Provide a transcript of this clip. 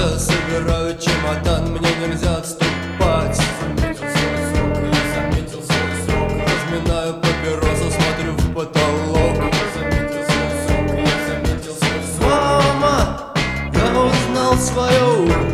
уже собираю чемодан, мне нельзя отступать. Заметил свой срок, я заметил свой срок. Разминаю папиросу, смотрю в потолок. Заметил свой срок, я заметил свой срок. Мама, я узнал свое